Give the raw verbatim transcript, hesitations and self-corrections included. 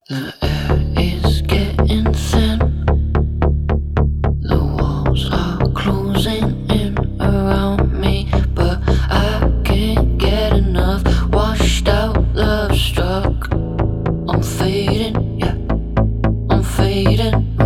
The air is getting thin, the walls are closing in around me, but I can't get enough. Washed out, love struck. I'm fading, yeah, I'm fading.